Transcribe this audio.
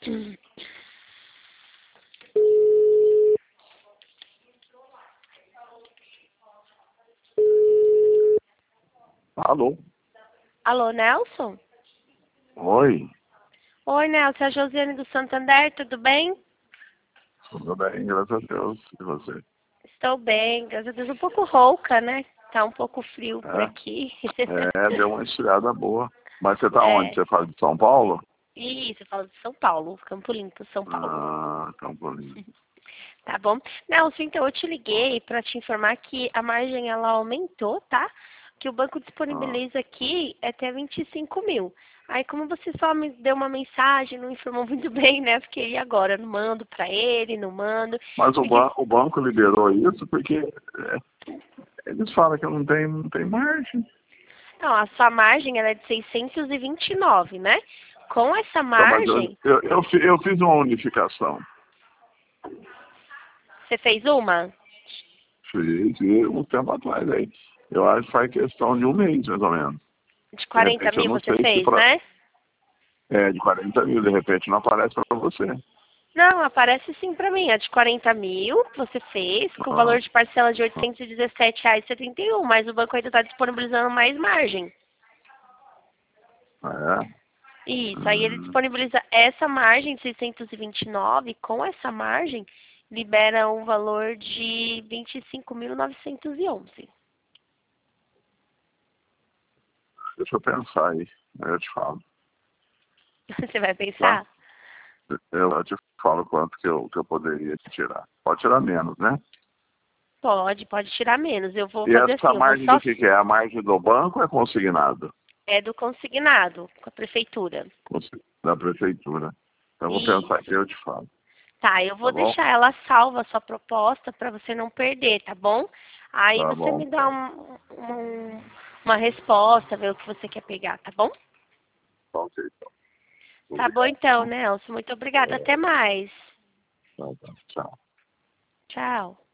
Alô? Alô, Nelson? Oi? Oi, Nelson, é a Josiane do Santander, tudo bem? Tudo bem, graças a Deus. E você? Estou bem, graças a Deus. Um pouco rouca, né? Tá um pouco frio por É, aqui. deu uma esfriada boa. Mas você tá onde? É, Você fala de São Paulo? isso, eu falo de São Paulo, Campo Limpo, São Paulo. Ah, Campo Limpo. Tá bom? Nelson, então eu te liguei para te informar que a margem ela aumentou, tá? Que o banco Ah, disponibiliza aqui é até 25 mil. Aí como você só me deu uma mensagem, não informou muito bem, né? Porque e agora? Não mando para ele, não mando. mas Porque, o banco liberou isso porque eles falam que não tem margem. não, a sua margem ela é de 629, né? Com essa Tá, mas margem, eu fiz uma unificação. você fez uma? Fiz um tempo atrás aí. Eu acho que faz questão de um mês, mais ou menos. De De 40 repente eu mil não você sei se fez, né? de 40 mil, de repente não aparece para você. Não, aparece sim pra mim. A de 40 mil que você fez, com Ah, valor de parcela de R$ 817,71, mas o banco ainda está disponibilizando mais margem. é. Isso, aí ele Hum, disponibiliza essa margem de 629, com essa margem, libera um valor de 25.911. deixa eu pensar aí, aí eu te falo. Você vai Tá? pensar? Eu te falo quanto que eu poderia tirar. Pode tirar menos, né? Pode tirar menos. Eu vou E fazer essa assim, eu vou margem do só... que é? A margem do banco ou é consignado? É do consignado, com a prefeitura. Da prefeitura. Então eu vou pensar aqui e Isso. eu te falo. Tá, eu Tá vou bom? deixar ela salva a sua proposta para você não perder, tá bom? Aí Tá você bom, me dá então. uma resposta, ver o que você quer pegar, tá bom? Ok, então. Tá bom Obrigado. então, Nelson. Muito obrigada. Até mais. Tá, tá. Tchau. Tchau.